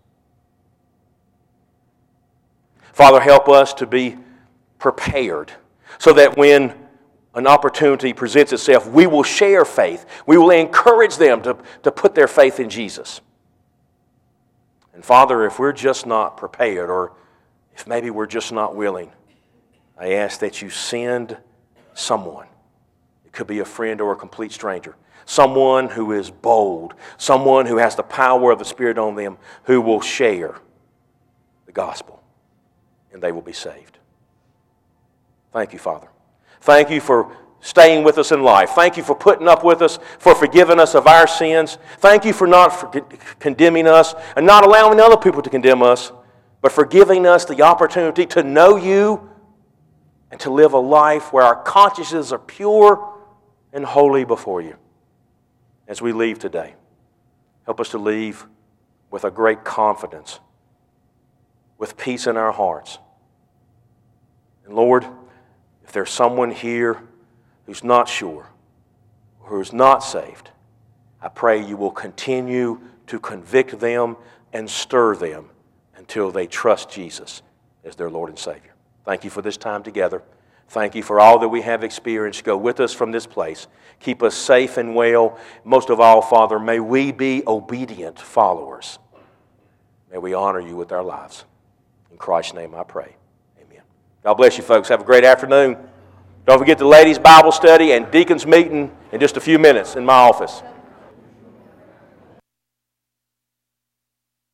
Father, help us to be prepared so that when an opportunity presents itself, we will share faith. We will encourage them to put their faith in Jesus. And Father, if we're just not prepared, or if maybe we're just not willing, I ask that you send someone. It could be a friend or a complete stranger. Someone who is bold. Someone who has the power of the Spirit on them, who will share the gospel. And they will be saved. Thank you, Father. Thank you for staying with us in life. Thank you for putting up with us, for forgiving us of our sins. Thank you for not condemning us and not allowing other people to condemn us, but for giving us the opportunity to know you and to live a life where our consciences are pure and holy before you. As we leave today, help us to leave with a great confidence, with peace in our hearts. And Lord, if there's someone here who's not sure, or who's not saved, I pray you will continue to convict them and stir them until they trust Jesus as their Lord and Savior. Thank you for this time together. Thank you for all that we have experienced. Go with us from this place. Keep us safe and well. Most of all, Father, may we be obedient followers. May we honor you with our lives. In Christ's name I pray. Amen. God bless you, folks. Have a great afternoon. Don't forget the ladies' Bible study and deacons' meeting in just a few minutes in my office.